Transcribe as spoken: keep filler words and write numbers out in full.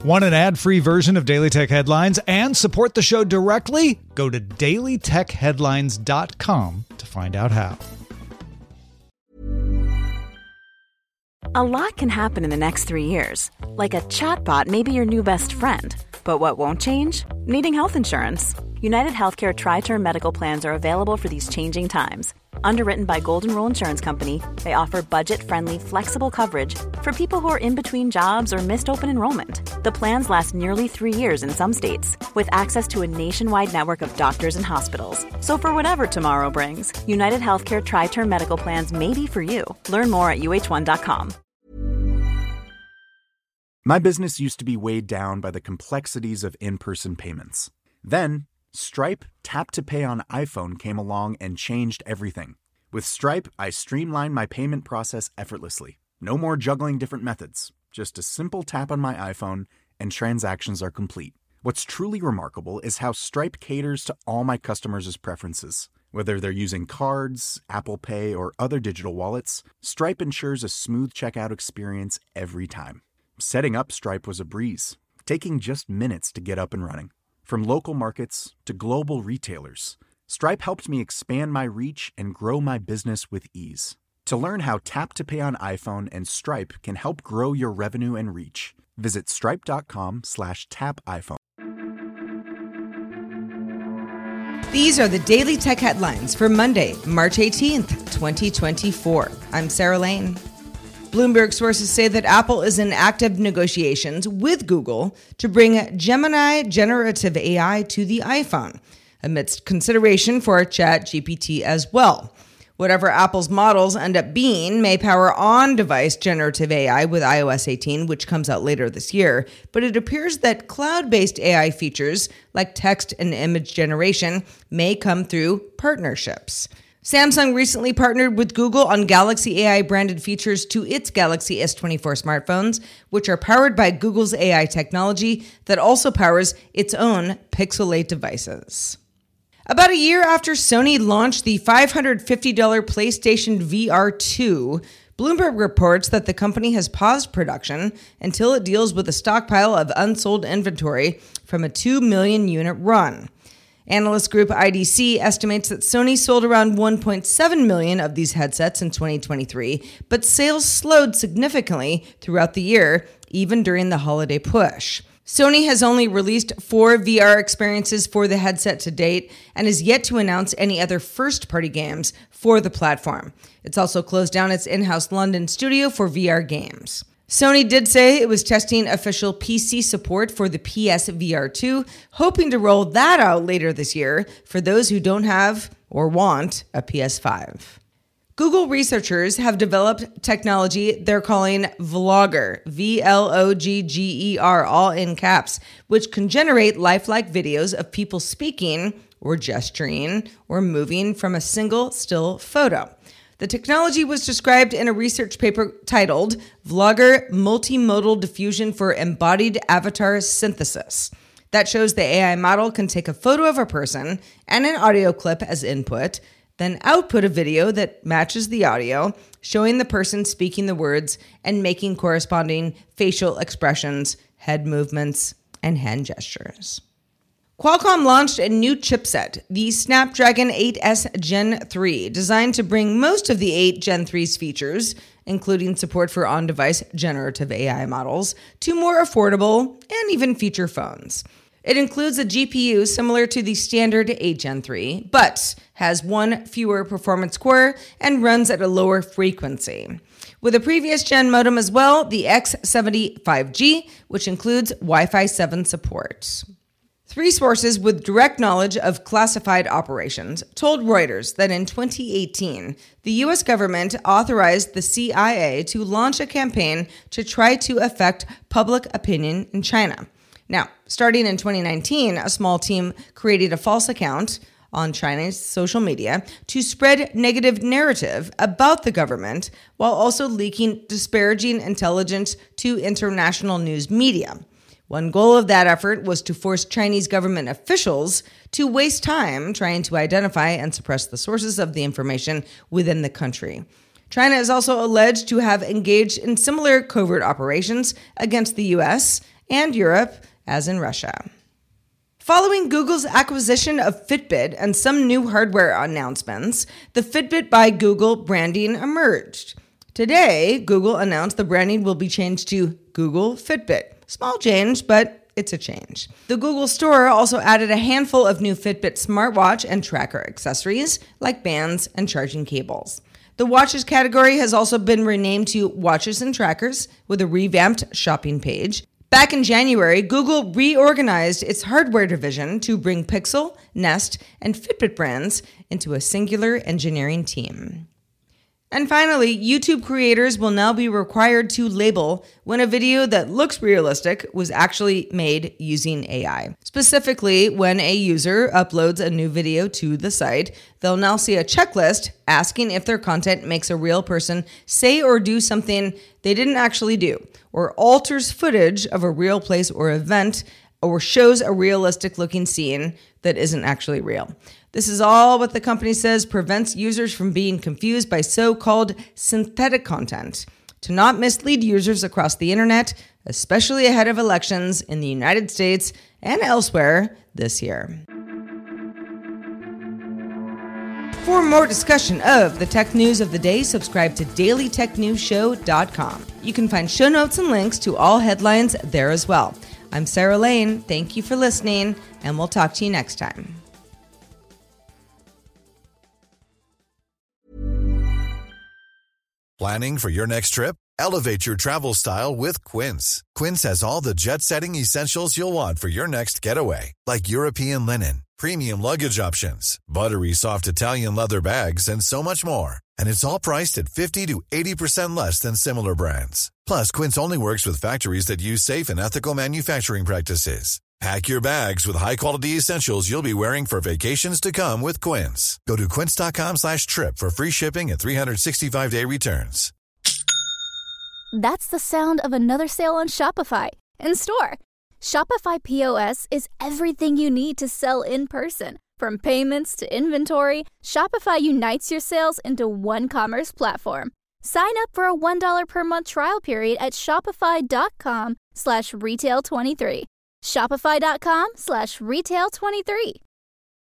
Want an ad-free version of Daily Tech Headlines and support the show directly? Go to daily tech headlines dot com to find out how. A lot can happen in the next three years. Like a chatbot may be your new best friend. But what won't change? Needing health insurance. United Healthcare Tri-Term Medical Plans are available for these changing times. Underwritten by Golden Rule Insurance Company, they offer budget-friendly, flexible coverage for people who are in between jobs or missed open enrollment. The plans last nearly three years in some states, with access to a nationwide network of doctors and hospitals. So for whatever tomorrow brings, United Healthcare Tri-Term Medical Plans may be for you. Learn more at U H one dot com. My business used to be weighed down by the complexities of in-person payments. Then, Stripe Tap to Pay on iPhone came along and changed everything. With Stripe, I streamlined my payment process effortlessly. No more juggling different methods. Just a simple tap on my iPhone and transactions are complete. What's truly remarkable is how Stripe caters to all my customers' preferences. Whether they're using cards, Apple Pay, or other digital wallets, Stripe ensures a smooth checkout experience every time. Setting up Stripe was a breeze, taking just minutes to get up and running. From local markets to global retailers, Stripe helped me expand my reach and grow my business with ease. To learn how Tap to Pay on iPhone and Stripe can help grow your revenue and reach, visit stripe.com slash tap iPhone. These are the Daily Tech Headlines for Monday, March eighteenth, twenty twenty-four. I'm Sarah Lane. Bloomberg sources say that Apple is in active negotiations with Google to bring Gemini generative A I to the iPhone, amidst consideration for ChatGPT as well. Whatever Apple's models end up being may power on-device generative A I with i O S eighteen, which comes out later this year, but it appears that cloud-based A I features like text and image generation may come through partnerships. Samsung recently partnered with Google on Galaxy A I-branded features to its Galaxy S twenty-four smartphones, which are powered by Google's A I technology that also powers its own Pixel eight devices. About a year after Sony launched the five hundred fifty dollars PlayStation V R two, Bloomberg reports that the company has paused production until it deals with a stockpile of unsold inventory from a two million unit run. Analyst group I D C estimates that Sony sold around one point seven million of these headsets in twenty twenty-three, but sales slowed significantly throughout the year, even during the holiday push. Sony has only released four V R experiences for the headset to date and is yet to announce any other first-party games for the platform. It's also closed down its in-house London studio for V R games. Sony did say it was testing official P C support for the P S V R two, hoping to roll that out later this year for those who don't have or want a P S five. Google researchers have developed technology they're calling Vlogger, V L O G G E R, all in caps, which can generate lifelike videos of people speaking or gesturing or moving from a single still photo. The technology was described in a research paper titled Vlogger Multimodal Diffusion for Embodied Avatar Synthesis. That shows the A I model can take a photo of a person and an audio clip as input, then output a video that matches the audio, showing the person speaking the words and making corresponding facial expressions, head movements, and hand gestures. Qualcomm launched a new chipset, the Snapdragon eight S Gen three, designed to bring most of the eight Gen three's features, including support for on-device generative A I models, to more affordable and even feature phones. It includes a G P U similar to the standard eight Gen three, but has one fewer performance core and runs at a lower frequency. With a previous gen modem as well, the X seventy-five G, which includes Wi-Fi seven support. Three sources with direct knowledge of classified operations told Reuters that in twenty eighteen, the U S government authorized the C I A to launch a campaign to try to affect public opinion in China. Now, starting in twenty nineteen, a small team created a false account on China's social media to spread negative narrative about the government while also leaking disparaging intelligence to international news media. One goal of that effort was to force Chinese government officials to waste time trying to identify and suppress the sources of the information within the country. China is also alleged to have engaged in similar covert operations against the U S and Europe, as in Russia. Following Google's acquisition of Fitbit and some new hardware announcements, the Fitbit by Google branding emerged. Today, Google announced the branding will be changed to Google Fitbit. Small change, but it's a change. The Google Store also added a handful of new Fitbit smartwatch and tracker accessories, like bands and charging cables. The watches category has also been renamed to Watches and Trackers, with a revamped shopping page. Back in January, Google reorganized its hardware division to bring Pixel, Nest, and Fitbit brands into a singular engineering team. And finally, YouTube creators will now be required to label when a video that looks realistic was actually made using A I. Specifically, when a user uploads a new video to the site, they'll now see a checklist asking if their content makes a real person say or do something they didn't actually do, or alters footage of a real place or event, or shows a realistic looking scene that isn't actually real. This is all what the company says prevents users from being confused by so-called synthetic content, to not mislead users across the internet, especially ahead of elections in the United States and elsewhere this year. For more discussion of the tech news of the day, subscribe to daily tech news show dot com. You can find show notes and links to all headlines there as well. I'm Sarah Lane. Thank you for listening, and we'll talk to you next time. Planning for your next trip? Elevate your travel style with Quince. Quince has all the jet-setting essentials you'll want for your next getaway, like European linen, premium luggage options, buttery soft Italian leather bags, and so much more. And it's all priced at fifty to eighty percent less than similar brands. Plus, Quince only works with factories that use safe and ethical manufacturing practices. Pack your bags with high-quality essentials you'll be wearing for vacations to come with Quince. Go to quince.com slash trip for free shipping and three sixty-five day returns. That's the sound of another sale on Shopify in store. Shopify P O S is everything you need to sell in person. From payments to inventory, Shopify unites your sales into one commerce platform. Sign up for a one dollar per month trial period at shopify.com slash retail23. Shopify.com slash retail23.